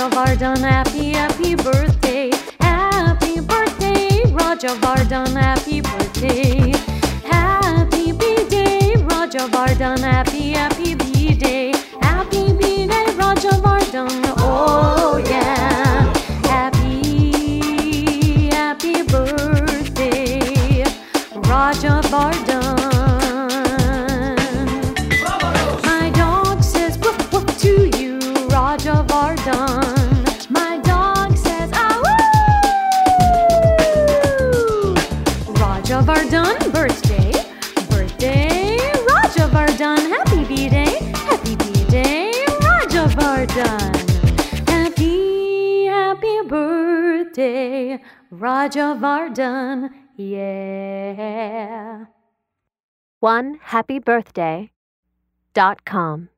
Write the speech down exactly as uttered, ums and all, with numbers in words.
Rajavardhan, happy, happy birthday. Happy birthday, Rajavardhan, happy birthday. Happy B-Day, Rajavardhan, happy, happy B-Day. Happy B-Day, Rajavardhan, oh yeah. Happy, happy birthday, Rajavardhan. My dog says woof woof to you, Rajavardhan. My dog says ah woo. Rajavardhan, birthday, birthday, Rajavardhan. Happy B-Day, happy B-Day, Rajavardhan. Happy, happy birthday, Rajavardhan, yeah. one happy birthday dot com